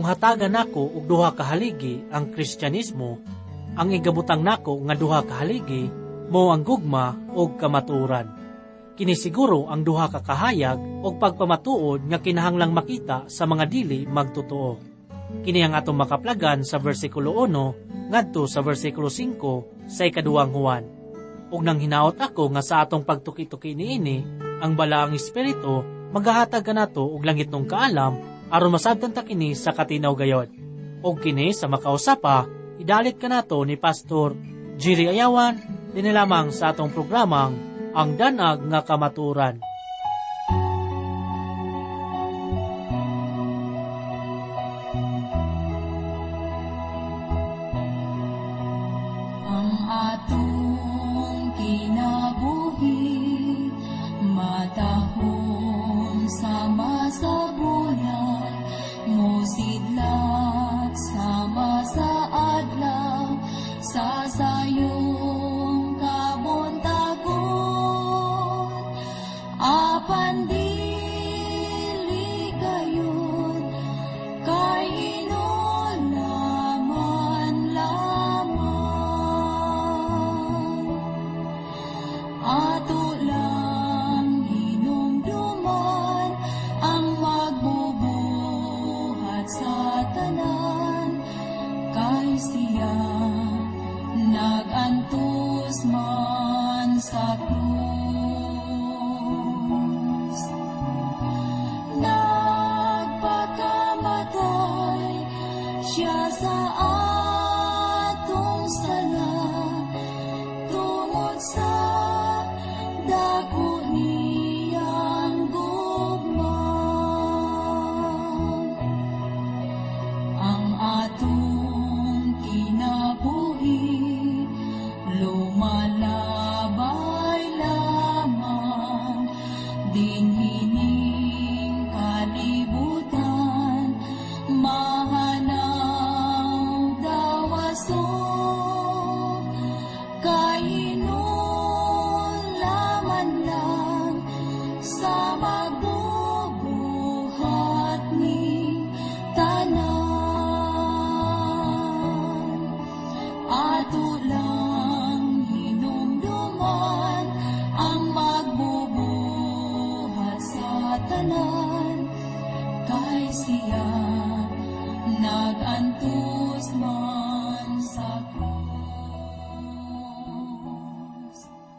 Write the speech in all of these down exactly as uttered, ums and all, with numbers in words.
kung hatagan nako og duha ka haligi ang Kristyanismo, ang igabutang nako nga duha ka haligi mo ang gugma og kamatuoran. Kini siguro ang duha ka kahayag og pagpamatuod nga kinahanglang makita sa mga dili magtotoo. Kini ang atong makaplagan sa bersikulo uno ngadto sa bersikulo singko sa ikaduhang Juan. Ug nang hinaot ako nga sa atong pagtuki-tuki niini, ang balaang espiritu magahatag kanato og langit nung kaalam aron masabtan ta kini sa katinaw gayod. Og kini sa makausapa, idalit kanato ni Pastor Jerry Ayawan dinhi lamang sa atong programang Ang Danag nga Kamatuoran. Ang atong kinabuhi matahon sama sa bulan, mosidlat sama sa adlaw, sa sayong kabuntagon, apan dili gayon kay hinulaman lamang. Ato lang hinumduman ang magbubuhat sa tanan, kay siya nagantos man sa krus. Nagpakamatay siya sa atong sala, tungod sa dako niyang gugma. Ang atong kinabuhi lumalabay lamang, dinhining kalibutan, mahanaw dawason, kay hinulaman lang sa magbubuhat ni tanan. Ato lang hinumduman ang magbubuhat sa tanan, kay siya nagantos man sa krus.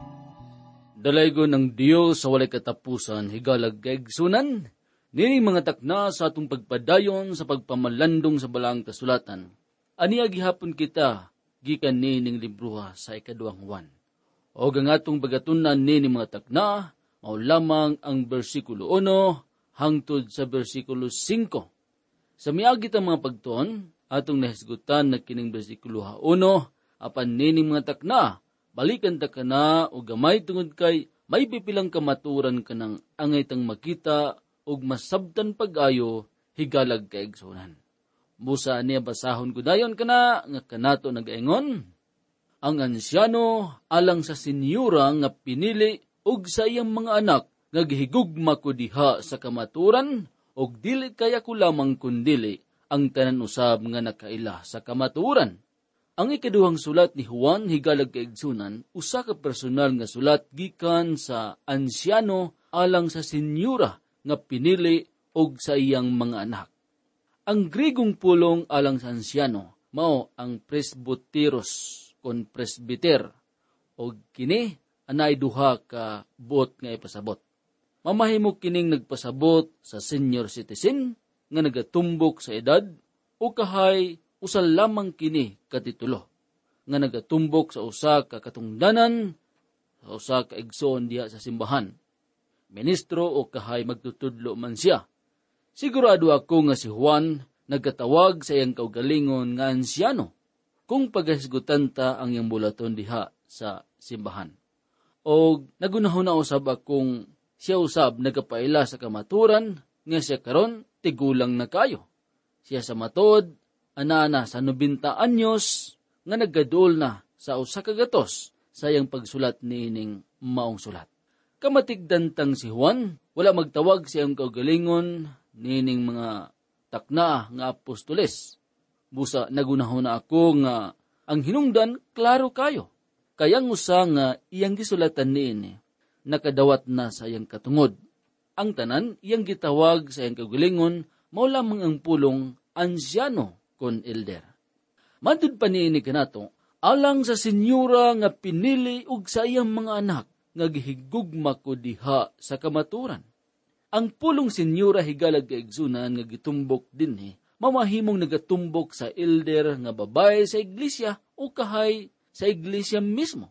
Dalaygo ng Dios sa walay katapusan, higalag kaigsunan, nini mga takna sa atong pagpadayon sa pagpamalandong sa balaang kasulatan. Aniya gihapon kita, gikan nining libruha sa ikaduhang Juan. O ang atong bagatunan nini mga takna, mao lamang ang bersikulo uno hangtod sa bersikulo singko. Sa miagi ta mga pagtuon, atong nahisgutan na kining bersikulo uno, apan nining mga takna, balikan ta kana o gamay tungod kay may pipilang kamaturan kanang angay tang makita og masabtan pag-ayo higalag kaigsunan. Busa niya basahon ko dayon kana nga kanato nagaingon, ang ansyano alang sa senyura nga pinili og sa iyang mga anak nga gihigugma ko diha sa kamaturan og dili kaya ko lamang kundili ang tanan usab nga nakaila sa kamaturan. Ang ikaduhang sulat ni Juan higalag kaigsunan, usa ka personal nga sulat gikan sa ansyano alang sa senyura nga pinili og sa iyang mga anak. Ang Gregong pulong alang sa ansyano mao ang presbyteros kon presbyter og kini anay duha ka buot nga ipasabot. Mamahimo kining nagpasabot sa senior citizen nga nagatumbok sa edad o kahay usal lamang kini katitulo nga nagatumbok sa usa ka katungdanan sa usa ka igsoon diha sa simbahan. Ministro o kahay magtutudlo man siya. Sigurado ako nga si Juan nagkatawag sa iyang kaugalingon nga ansyano kung paghisgutan ta ang iyang bulaton diha sa simbahan. O nagunahon na usab akong siya usab nagapaila sa kamaturan nga siya karon tigulang na kayo. Siya sa matod anana sa nobenta anyos nga naggadol na sa usa ka gatos sa iyang pagsulat niining maong sulat. Kamatigdantang si Juan, wala magtawag sa iyang kaugalingon niining mga takna nga apostoles. Busa nagunahon na ako nga ang hinungdan klaro kayo. Kayang usa nga iyang gisulatan niini nakadawat na sa iyang katungod. Ang tanan iyang gitawag sa iyang kagalingon mao lamang ang pulong ansyano kon elder. Matud pa niini kanato alang sa senyora nga pinili ug sa iyang mga anak nga gihigugma ko diha sa kamaturan. Ang pulong senyora higalag kaigsunan nga gitumbok dinhi mamahimong nagatumbok sa elder nga babae sa iglesia o kahay sa iglesia mismo.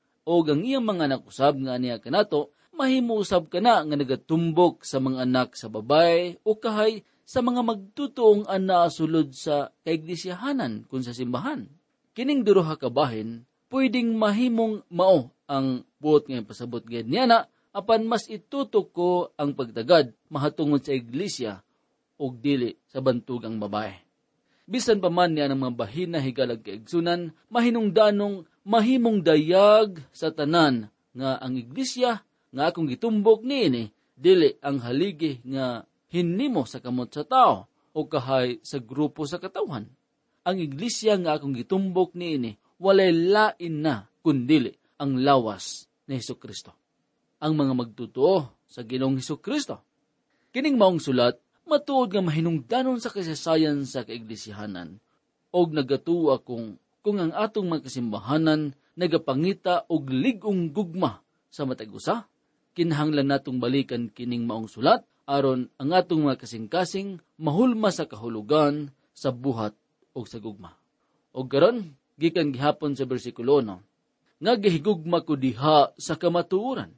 O ang iyang mga anak usab nga niya kanato mahimo usab kana nga nagatumbok sa mga anak sa babae o kahay sa mga magtutuong ana sulod sa kaiglesiyahanan kun sa simbahan. Kining duruha ka bahin pwedeng mahimong mao ang buot nga pasabot gayud niya na apan mas itutok ko ang pagtagad mahatungod sa iglesia og dili sa bantugang babae. Bisan pa man niya ng mga bahina higalag kaigsunan mahinungdanong mahimong dayag sa tanan nga ang iglesia nga akong gitumbok niini dili ang haligi nga hinimo sa kamot sa tao o kahay sa grupo sa katawhan. Ang iglesia nga akong gitumbok niini walay lain na kundili ang lawas ni Hesukristo. Ang mga magtutuo sa Ginoong Hesukristo. Kining maong sulat matuod nga mahinungdanon sa kasaysayan sa kaiglesiyahanan og nagatuwa kung kung ang atong mga kasimbahanan nagapangita og lig-ong gugma sa matag usa, kinahanglan natong balikan kining maong sulat aron ang atong mga kasing-kasing mahulma sa kahulugan sa buhat o sa gugma. O karon gikan gihapon sa bersikulo no, nga gihigugma ko diha sa kamatuoran.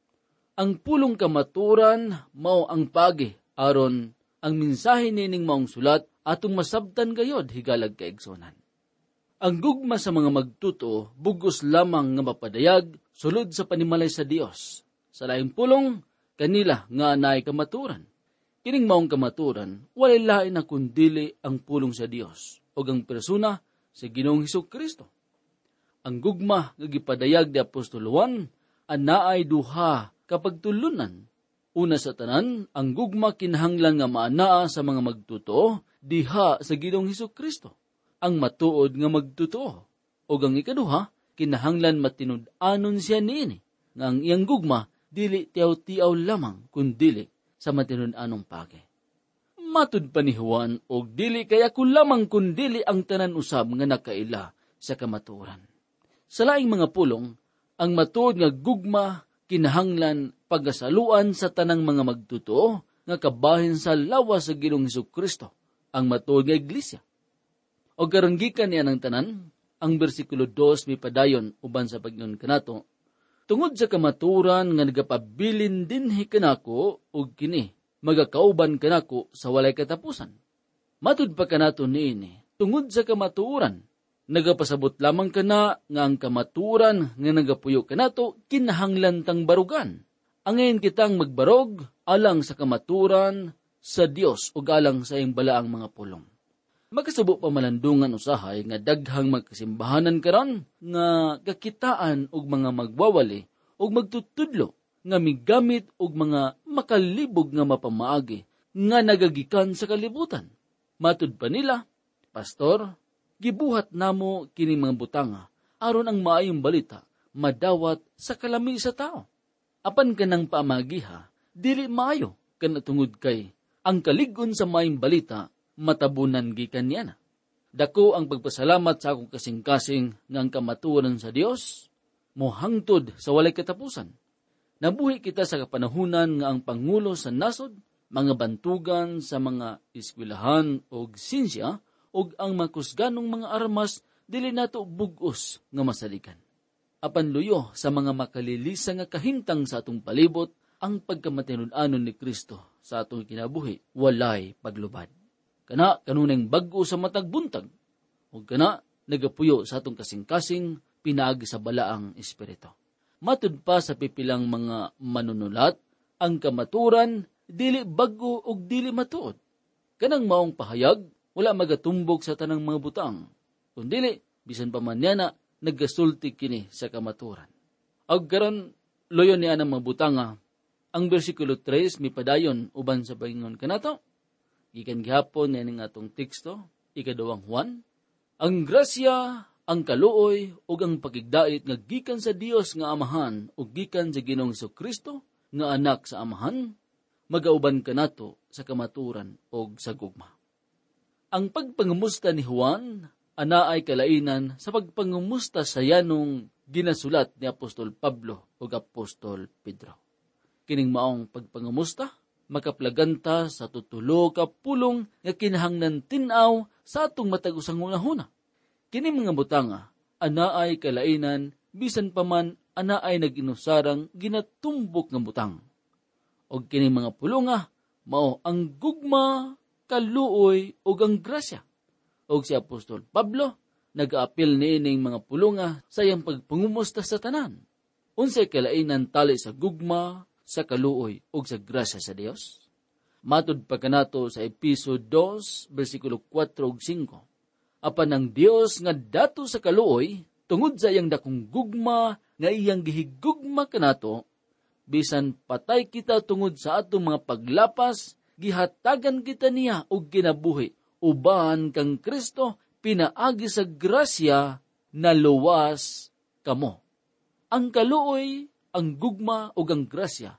Ang pulong kamatuoran mao ang pagi aron ang mensahe nining maong sulat atong masabtan gayod higalag kaigsunan. Ang gugma sa mga magtuto bugos lamang nga mapadayag sulod sa panimalay sa Dios. Sa laing pulong kanila nga anay kamatuoran. Kining maong kamatuoran walay lain na kundili ang pulong sa Dios o ang persona sa Ginoong Hesukristo. Ang gugma nga gipadayag ni Apostol Juan anaay duha kapag tulunan. Una sa tanan, ang gugma kinahanglan nga maanaa sa mga magtuto diha sa Ginoong Hesukristo. Ang matuod nga magtuto. O ang ikaduha, kinahanglan matinud-anon siya niini nga ang iyang gugma dili tiaw-tiaw lamang kundili sa matinud-anong pagi. Matud pa ni Juan og dili kaya ko lamang kundili ang tanan usab nga nakaila sa kamatuoran. Sa laing mga pulong, ang matuod nga gugma kinahanglan pagasaluan sa tanang mga magtutuo nga kabahin sa lawas sa Ginoong Hesukristo, ang matuod nga iglesia. O karanggikan niya ng tanan, ang bersikulo dos may padayon uban sa pagnon kanato, tungod sa kamaturan nga nagapabilin dinhi kanako og kini magakauban kanako sa walay katapusan. Matud pa kanato niini, tungod sa kamatuoran, nagapasabot lamang kana nga ang kamatuoran nga nagapuyo kanato kinahanglan tang barugan. Angayon kitang magbarog alang sa kamatuoran sa Dios ug alang sa iyang balaang mga pulong. Magkasubo pa malandungan usahay nga daghang magkasimbahanan karon nga kakitaan og mga magwawali og magtutudlo nga migamit og mga makalibog nga mapamaagi nga nagagikan sa kalibutan. Matud pa nila, Pastor, gibuhat namo kining mga butanga aron ang maayong balita madawat sa kalami sa tao. Apan kanang paamagiha, dili maayo kanatungod kay ang kalig-on sa maayong balita matabunan gikan niya na. Dako ang pagpasalamat sa akong kasing-kasing nga ang kamatuoran sa Dios mohangtod sa walay katapusan. Nabuhi kita sa kapanahunan nga ang pangulo sa nasod, mga bantugan sa mga eskwelahan o sinsya o ang makusganong mga armas dili nato bugos nga masalikan. Apan luyo sa mga makalilisa nga kahimtang sa atong palibot ang pagkamatinud-anon ni Kristo sa atong kinabuhi walay paglubad. Kana kanunay bag-o sa matag buntag o kana nagapuyo sa atong kasing-kasing pinaagi sa balaang espiritu. Matud pa sa pipilang mga manunulat, ang kamaturan dili bago og dili matuod. Kanang maong pahayag, wala magatumbok sa tanang mga butang. Kundili, bisan pa man niya na, naggasulti kini sa kamaturan. Ag karon loyon niya ng mga butanga, ang bersikulo tres mi padayon uban sa paingon kanato, Gikan gihapon nga atong teksto, ikaduwang Juan, ang grasya, ang kaluoy, ug ang pakigdait nga gikan sa Dios nga Amahan ug gikan sa Ginoong Kristo nga anak sa Amahan, magauban kanato sa kamaturan ug sa gugma. Ang pagpangumusta ni Juan ana ay kalainan sa pagpangumusta sa yanong ginasulat ni Apostol Pablo ug Apostol Pedro. Kining maong pagpangumusta makaplaganta sa tutulo ka pulong nga kinahanglan tin-aw sa atong matag usang hunahuna. Kini mga butanga, ana ay kalainan, bisan pa man ana ay naginusarang ginatumbok nga butang. O kini mga pulunga, mao ang gugma, kaluoy, o ang grasya. O si Apostol Pablo, nag-aapil niining mga pulunga sa iyang pagpangumusta sa tanan. Unsay kalainan tali sa gugma, sa kaluoy, o sa grasya sa Dios? Matud pa kanato sa Episo two, versikulo four ug five. Apan ang Dios nga dato sa kaluoy, tungod sa iyang dakong gugma, nga iyang gihigugma kanato, bisan patay kita tungod sa atong mga paglapas, gihatagan kita niya og kinabuhi, uban kang Kristo, pinaagi sa grasya, na luwas kamo. Ang kaluoy, ang gugma ug ang grasya,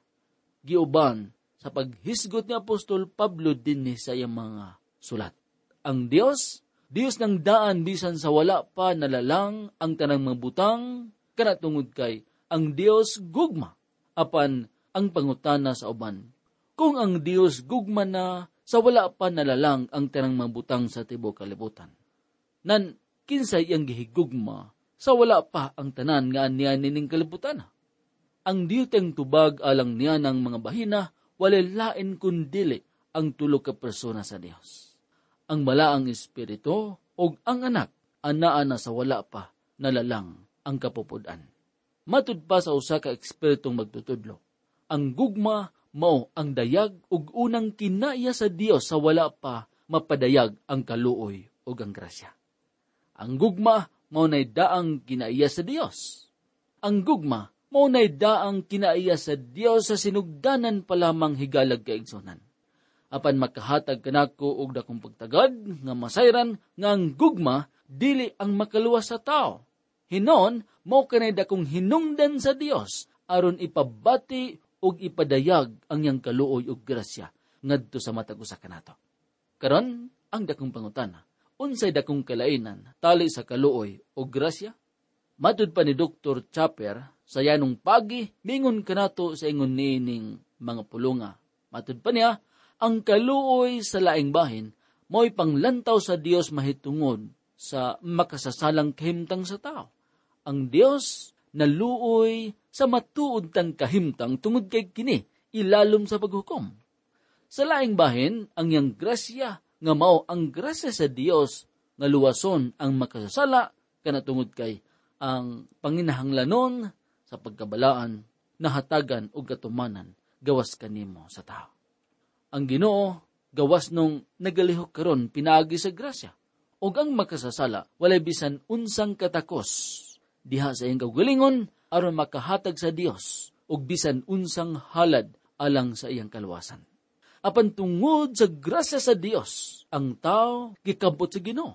giuban sa paghisgot ni Apostol Pablo dinhi sa iyang mga sulat. Ang Dios, Dios ng daan bisan sa wala pa nalalang ang tanang mga butang, kanatungod kay ang Dios gugma, apan ang pangutana sa uban. Kung ang Dios gugma na sa wala pa nalalang ang tanang mga butang sa tibuok kalibutan, nan kinsay iyang gihigugma sa wala pa ang tanan nga aniya nining kalibutan? Ang diyuteng tubag alang niya ng mga bahina, walay lain kundili ang tulo ka persona sa Dios. Ang malaang espiritu o ang anak, anaa na sa wala pa nalalang ang kapupudan. Matud pa sa usa ka espiritong magtutudlo, ang gugma mao ang dayag ug unang kinaya sa Dios sa wala pa mapadayag ang kaluoy ug ang grasya. Ang gugma mao nay daang kinaiya sa Dios. Ang gugma mao nay daang kinaiya sa Dios sa sinugdanan pa lamang higalag kaigsunan. Apan makahatag kanako og dakong pagtagad nga masayran nga ang gugma dili ang makaluwas sa tao. Hinon mao kanay dakong hinungdan sa Dios aron ipabati og ipadayag ang yang kaluoy ug grasya ngadto sa matag usa kanato. Karon ang dakong pangutana, unsay dakong kalainan tali sa kaluoy ug grasya? Matud pa ni Doktor Chaper sa yanong pagi mingon kanato sa ingon nining mga pulunga. Matud pa niya, ang kaluoy sa laing bahin mo'y panglantaw sa Dios mahitungod sa makasasalang kahimtang sa tao. Ang Dios naluoy sa matuod tang kahimtang tungod kay kini ilalom sa paghukom. Sa laing bahin, ang yang grasya nga mao ang grasya sa Dios nga luwason ang makasasala kanatungod kay ang panginahanglanon sa pagkabalaan, nahatagan o katumanan gawas kanimo sa tao. Ang Ginoo gawas nung nagalihok karon pinaagi sa grasya, ug ang makasasala walay bisan unsang katakos diha sa iyang kaugalingon aron makahatag sa Dios ug bisan unsang halad alang sa iyang kaluwasan. Apan tungod sa grasya sa Dios, ang tao gikabot sa Ginoo.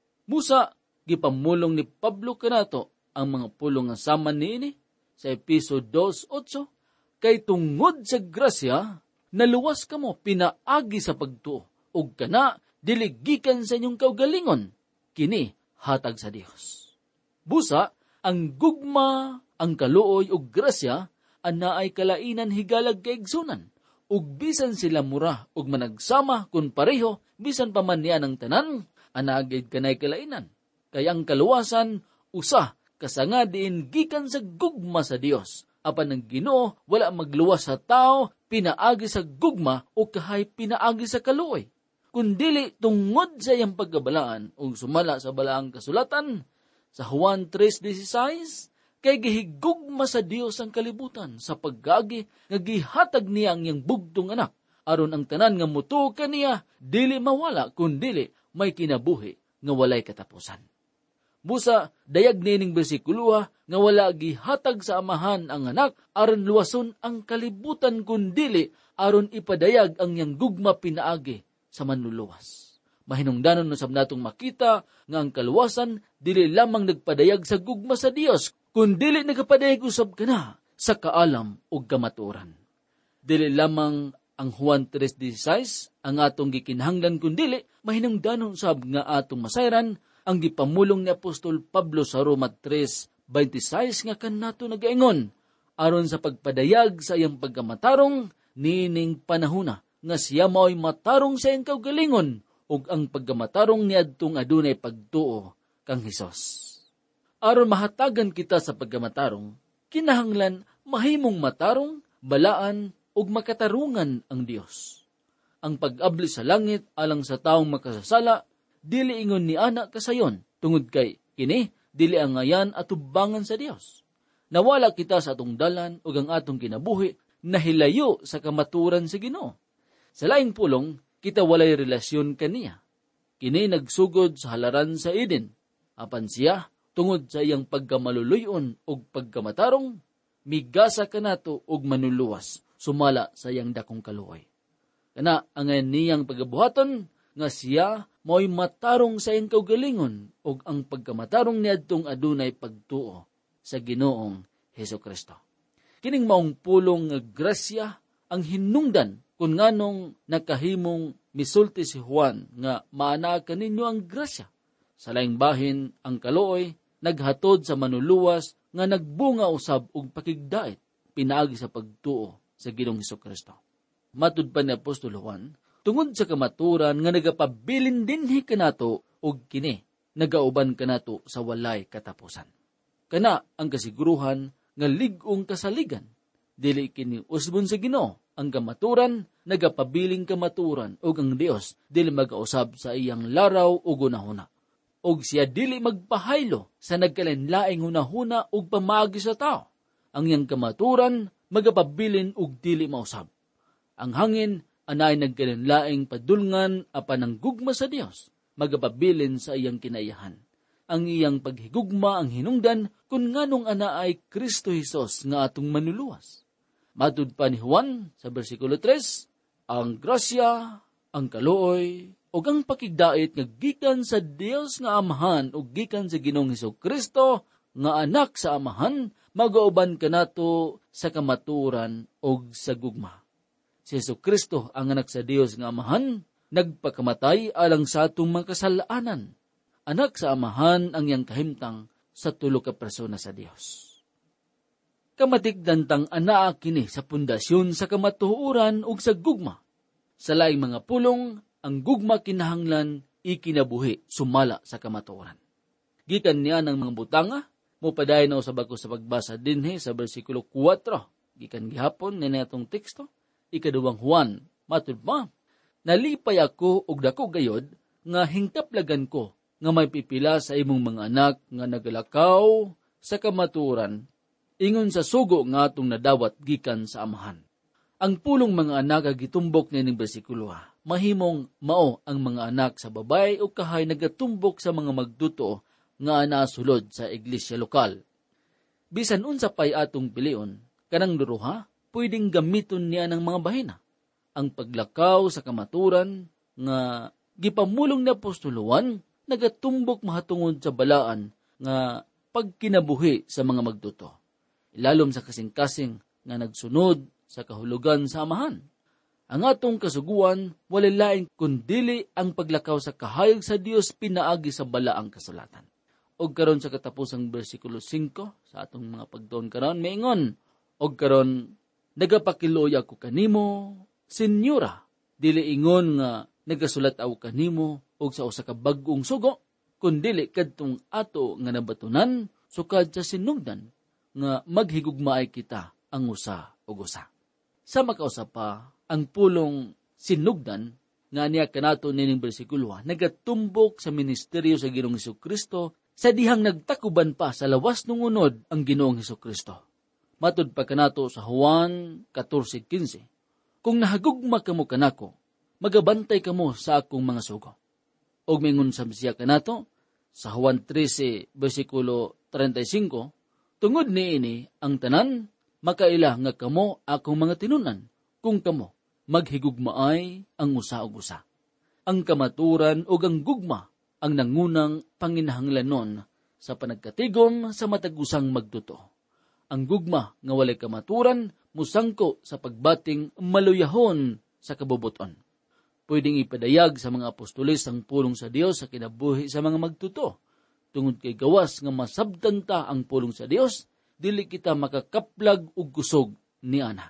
Musa gipamulong ni Pablo kanato ang mga pulong nga sama niini sa Episo two eight, kay tungod sa grasya naluwas kamo pinaagi sa pagtuo ug kana dili gikan sa inyong kaugalingon, kini hatag sa Dios. Busa ang gugma, ang kaluoy ug grasya ana ay kalainan higalag kaigsunan, ug bisan sila mura ug managsama kun pareho bisan pa man niya ng tanan, ana gid kanay kalainan. Kay ang kaluwasan usa kasanga diin gikan sa gugma sa Dios. Apan ang Ginoo wala magluwas sa tao pinaagi sa gugma o kahay pinaagi sa kaluoy. Kundili tungod sa iyang pagkabalaan ug sumala sa balaang kasulatan sa Juan three sixteen, kay gihigugma sa Dios ang kalibutan sa pagagi nga gihatag niya ang iyang bugtong anak aron ang tanan nga mutuo kaniya dili mawala kundili may kinabuhi nga walay katapusan. Busa dayag nining bersikulo nga wala gihatag sa amahan ang anak aron luwason ang kalibutan kundili aron ipadayag ang iyang gugma pinaagi sa manluluwas. Mahinungdanon usab natong makita nga ang kaluwasan dili lamang nagpadayag sa gugma sa Dios, kun dili nagapadayag usab kana sa kaalam ug kamatuoran. Dili lamang ang Juan three sixteen ang atong gikinahanglan, kun dili mahinungdanon usab nga atong masayran ang gipamulong ni Apostol Pablo sa Roma three twenty-six nga kanato nagaingon aron sa pagpadayag sa iyang pagkamatarong nining panahona nga siya mao'y matarong sa iyang kaugalingon ug ang pagkamatarong niadtong adunay pagtuo kang Hesus. Aron mahatagan kita sa pagkamatarong, kinahanglan mahimong matarong, balaan ug makatarungan ang Dios. Ang pag-abli sa langit alang sa taong makasasala dili ingon ni ana kasayon, tungod kay kini dili ang ngayan at tubangan sa Dios. Nawala kita sa atong dalan ug ang atong kinabuhi nahilayo sa kamaturan sa Ginoo. Sa laing pulong, kita walay relasyon kaniya. Kini nagsugod sa halaran sa Eden. Apan siya, tungod sa iyang pagkamaluluyon ug pagkamatarong, migasa kanato ug manuluwas, sumala sa iyang dakong kaluoy. Kana ang niyang pagabuhaton nga siya mo'y matarong sa iyang kaugalingon ug ang pagkamatarong niadtong adunay pagtuo sa Ginoong Hesukristo. Kining maong pulong nga grasya ang hinungdan kung nganong nakahimong misulti si Juan nga maana kaninyo ang grasya. Sa laing bahin ang kaluoy naghatod sa manuluwas nga nagbunga usab og pakigdait pinaagi sa pagtuo sa Ginoong Hesukristo. Matud pa ni Apostol Juan, tungod sa kamaturan nga nagapabilin dinhi kanato og kini nagauban kanato sa walay katapusan. Kana ang kasiguruhan nga lig-ong kasaligan, dili kini usbon sa Ginoo. Ang kamaturan, nagapabiling kamaturan, ug ang Dios dili magausab sa iyang laraw ug hunahuna. Og siya dili magpahaylo sa nagkalinlaing hunahuna ug pamaagi sa tao. Ang iyang kamaturan, magapabilin ug dili mausab. Ang hangin, anay nagkalinlaing padulngan apan ang gugma sa Dios, magapabilin sa iyang kinaiyahan. Ang iyang paghigugma ang hinungdan kung nganong ana ay Kristo Hesus nga atong manuluwas. Matud pa ni Juan sa versikulo three, ang grasya, ang kaluoy, o ang pakigdait nga gikan sa Dios nga Amahan o gikan sa Ginoong Hesukristo nga anak sa Amahan, magauban kanato sa kamaturan o sa gugma. Si Hesukristo ang anak sa Dios nga Amahan, nagpakamatay alang sa atong mga kasalanan. Anak sa Amahan ang iyang kahimtang sa tulo ka persona sa Dios. Kamatikdantang anaa kini sa pundasyon sa kamatuoran ug sa gugma. Sa laing mga pulong, ang gugma kinahanglan ikinabuhi sumala sa kamatuoran. Gikan niya ng mga butanga, mupadayon na usab ako sa pagbasa dinhi sa bersikulo four. Gikan gihapon ni natong teksto, ikaduwang Juan, matud pa, nalipay ako og dako gayod nga hingkaplagan ko nga may pipila sa imong mga anak nga nagalakaw sa kamatuoran, ingon sa sugo nga atong nadawat gikan sa Amahan. Ang pulong mga anak ang gitumbok ni ning bersikulo ha. Mahimong mao ang mga anak sa babay o kahay nagatumbok sa mga magduto nga nasulod sa iglesia lokal. Bisan unsa pay atong pilion, kanang duruha, pwedeng gamiton niya ng mga bahina. Ang paglakaw sa kamaturan nga gipamulong ni Apostol Juan, nagatumbok mahatungod sa balaan nga pagkinabuhi sa mga magduto. Ilalom sa kasing-kasing nga nagsunod sa kahulugan sa Amahan. Ang atong kasuguan, walilaing kundili ang paglakaw sa kahayag sa Dios pinaagi sa balaang kasulatan. Og karon sa katapusang bersikulo five sa atong mga pagtuon karon maingon, og karon nagapakiloy ako kanimo, Senyora, dili ingon nga nagasulat ako kanimo og sa usa ka bag-ong sugo, kundili kadtong ato nga nabatunan sukad sa sinugdan nga maghigugmaay kita ang usa ug usa. Sa makausa pa, ang pulong sinugdan nga niya kanato nining bersikulo nagatumbok sa ministeryo sa Ginoong Hesukristo sa dihang nagtakuban pa sa lawas ng unod ang Ginoong Hesukristo. Matud pa kanato sa Juan fourteen fifteen, kung nahagugma kamo kanako, magabantay kamo sa akong mga sugo. Og mingon sa siya kanato sa Juan thirteen bersikulo thirty-five, tungod niini ang tanan makaila nga kamo akong mga tinunan kung kamo maghigugmaay ang usa ug usa. ang kamaturan o ang gugma ang nangunang panginahanglanon sa panagkatigon sa matagusang magtuto. Ang gugma nga walay kamaturan musangko sa pagbating maluyahon sa kabubuton. Pwedeng ipadayag sa mga apostoles ang pulong sa Dios sa kinabuhi sa mga magtuto. Tungod kay gawas nga masabtan ta ang pulong sa Dios, dili kita makakaplag og kusog ni ana.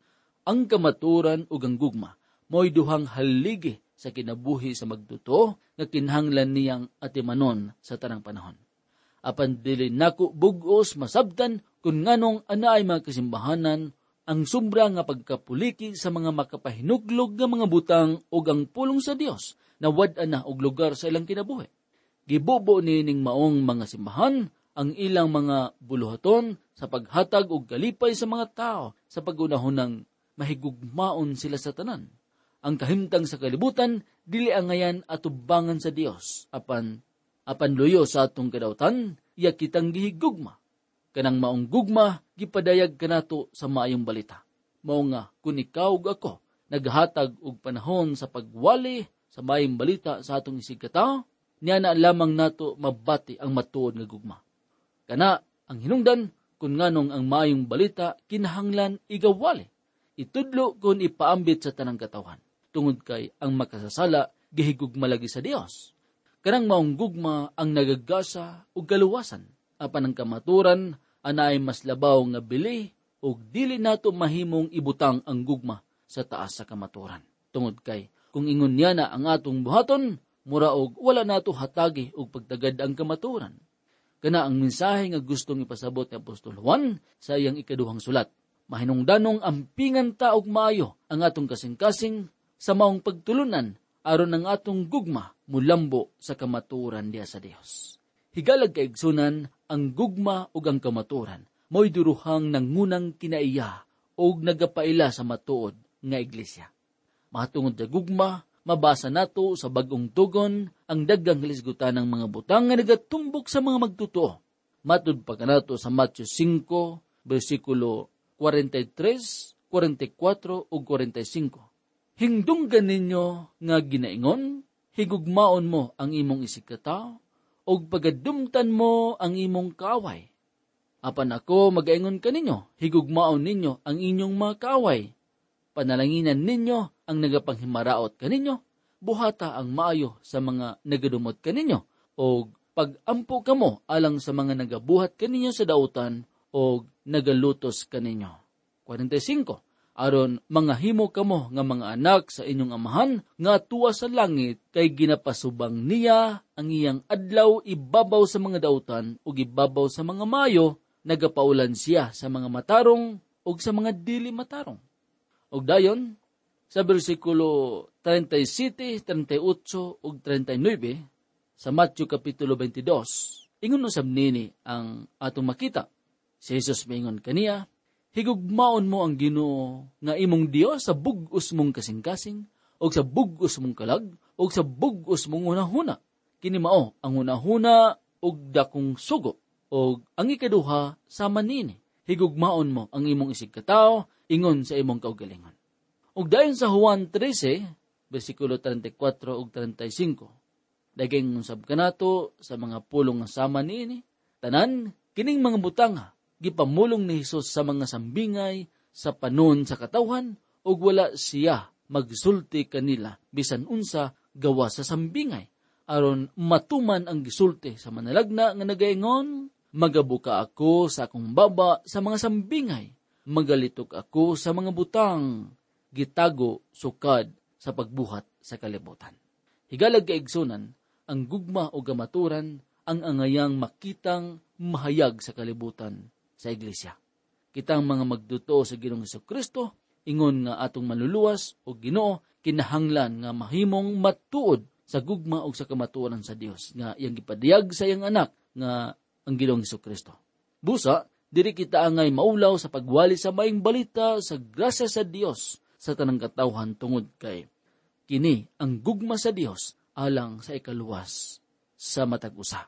Ang kamaturan ug ang gugma mo'y duhang haligi sa kinabuhi sa magtuto nga kinahanglan niyang atimanon sa tanang panahon. Apan dili nako bug-os masabtan kung nganong anaay mga kasimbahanan ang sumbra nga pagkapuliki sa mga makapahinuglog nga mga butang ug ang pulong sa Dios na wad-an na og lugar sa ilang kinabuhi. Gibubo nining maong mga simbahan ang ilang mga buluhaton sa paghatag og kalipay sa mga tao sa pag-unahon ng mahigugmaon sila sa tanan. Ang kahimtang sa kalibutan dili angayan atubangan sa Dios apan apan luyo sa atong kadawtan iya kitang gihigugma. Kanang maong gugma gipadayag kanato sa maayong balita. Mao nga kun ikaw ug ako naghatag og panahon sa pagwali sa maayong balita sa atong isig katao, niya na lamang nato mabati ang matuod nga gugma. Kana ang hinungdan kung nganong ang maayong balita kinahanglan igawali. Itudlo kung ipaambit sa tanang katawan. Tungod kay ang makasasala gihigugma lagi sa Dios. Kanang maong gugma ang nagagasa ug kaluwasan. Apan ang kamaturan anaay mas labaw nga bili ug dili nato mahimong ibutang ang gugma sa taas sa kamaturan. Tungod kay kung ingon niya na ang atong buhaton, mura og wala nato hatagi og pagtagad ang kamaturan. Kana ang mensahe nga gustong ipasabot ni Apostol Juan sa iyang ikaduhang sulat. Mahinungdanong ampingan ta og maayo ang atong kasing-kasing sa maong pagtulunan aron ang atong gugma mulambo sa kamaturan diya sa Dios. Higalag kaigsunan ang gugma ug ang kamaturan mo'y duruhang nangunang kinaiya og nagapaila sa matuod nga iglesia. Matungod sa gugma, mabasa nato sa bagong tugon ang daghang hilisgutan ng mga butang nga nagatumbok sa mga magtutuo. Matud pa kanato sa Matthew five, versikulo forty-three, forty-four ug forty-five. Hingdunggan ninyo nga ginaingon, higugmaon mo ang imong isikataw, og pagadumtan mo ang imong kaaway. Apan ako magaingon kaninyo, higugmaon ninyo ang inyong mga kaaway. Panalanginan ninyo ang nagapanghimaraot kaninyo, buhata ang maayo sa mga nagadumot kaninyo, og pagampo kamo alang sa mga nagabuhat kaninyo sa dautan, og nagalutos kaninyo. forty-five. Aron mga himo kamo nga mga anak sa inyong amahan nga tuwa sa langit kay ginapasubang niya ang iyang adlaw ibabaw sa mga dautan ug ibabaw sa mga mayo, nagapaulan siya sa mga matarong ug sa mga dili matarong. Ug dayon sa bersikulo thirty-seven, thirty-eight ug thirty-nine sa Matthew kapitulo twenty-two, ingon usab nini ang atong makita. Si Jesus maingon kaniya, higugmaon mo ang Ginoo nga imong Dios sa bug-os mong kasing-kasing, o sa bug-os mong kalag, o sa bug-os mong hunahuna. Kini mao ang hunahuna og dakong sugo, o ang ikaduha sama nini. Higugmaon mo ang imong isig katao, ingon sa imong kaugalingon. Og dayon sa Juan thirteen, bersikulo thirty-four ug thirty-five, daging usab kanato sa mga pulong nga sama niini, tanan kining mga butanga gipamulong ni Hesus sa mga sambingay sa panon sa katawhan ug wala siya magsulti kanila bisan unsa gawa sa sambingay aron matuman ang gisulti sa manalagna nga nagaingon, magabuka ako sa akong baba sa mga sambingay, magalitok ako sa mga butang, gitago sukad sa pagbuhat sa kalibutan. Higalag kaigsunan, ang gugma o gamaturan ang angayang makitang mahayag sa kalibutan sa iglesia. Kitang mga magduto sa Ginoong Hesukristo, ingon nga atong maluluwas o Ginoo, kinahanglan nga mahimong matuod sa gugma o sa kamatuoran sa Dios nga iyang gipadiyag sa iyang anak nga ang Ginoong Hesukristo. Busa, diri kita angay maulaw sa pagwali sa maayong balita sa grasya sa Dios sa tanang katawhan tungod kay kini ang gugma sa Dios alang sa ikaluwas sa matag-usa.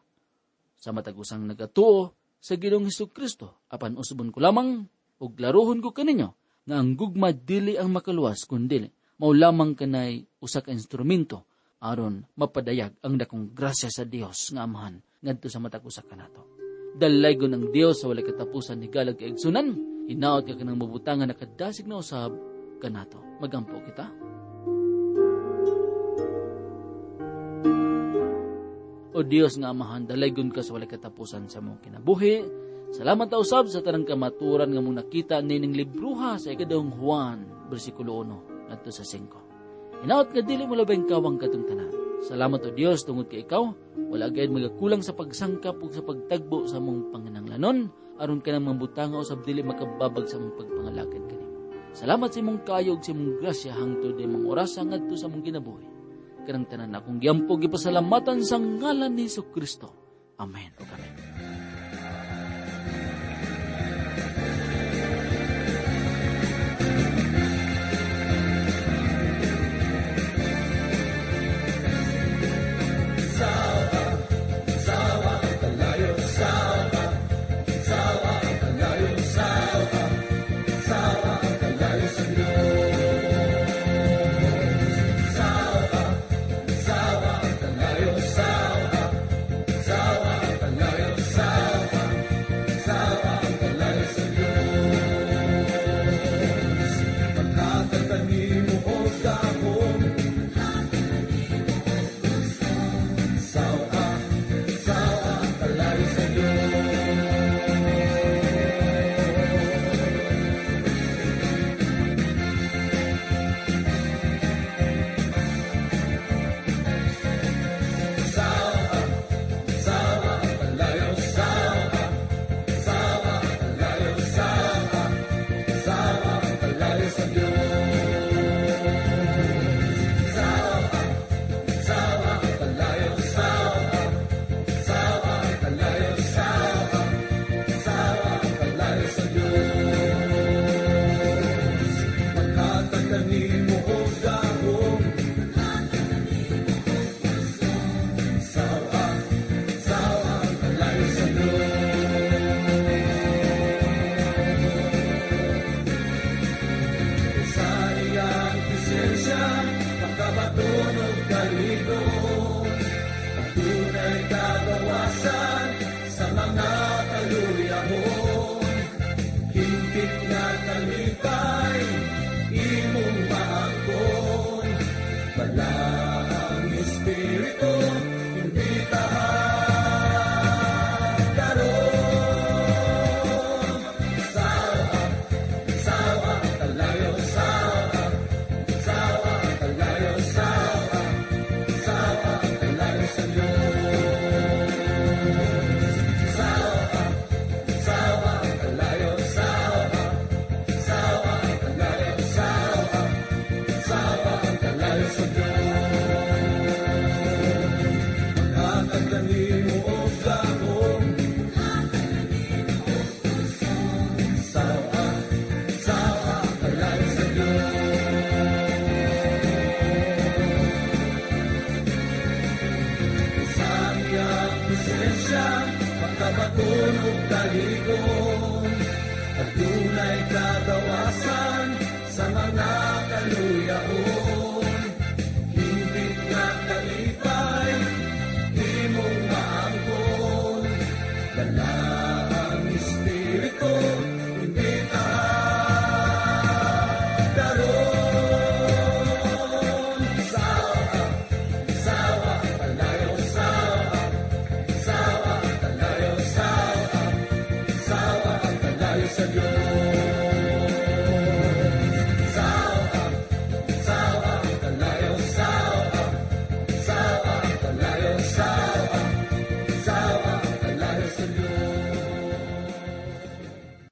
Sa matag-usang nagatuo sa Ginoong Hesukristo, apan usbon ko lamang ug laruhon ko kaninyo nga ang gugma dili ang makaluwas kundi mao lamang kanay usa ka instrumento aron mapadayag ang dakong grasya sa Dios nga Amahan ngadto sa matag usa kanato. Dalaygon ang Dios sa walay katapusan ni galag kaigsunan, hinaot ka kanang mabutangan nakadasig na usab kanato. Magampo kita. O Dios nga Amahan, dalaygon ka sa walay katapusan sa mong kinabuhi. Salamat ta usab sa tanang kamaturan nga mong nakita nining libruha sa ikadawang Juan, bersikulo one, ngadto sa five. Hinaot nga dili mo labing kawang katong tanan. Salamat o Dios tungod kay ikaw, wala gayud magakulang sa pagsangkap ug sa pagtagbo sa mong panginahanglanon, aron ka nang mambutanga usab dili makababag sa mong pagpangalagad kanimo. Salamat sa imong kayo ug sa imong grasya hangtod imong oras ngadto sa mong kinabuhi. Kanang tanan akong giampo gipasalamatan sa ngalan ni Jesucristo. Amen o amen. Pagkabatunog taligon at tunay kadawasan sa mga kaluyaon. Hingpit na kalipay, di mong maangkon. Dala ang Espiritu, hindi daron. Sawa, sawa, palayo, sawa, sawa, palayo, sawa, sawa, palayo sa Diyos.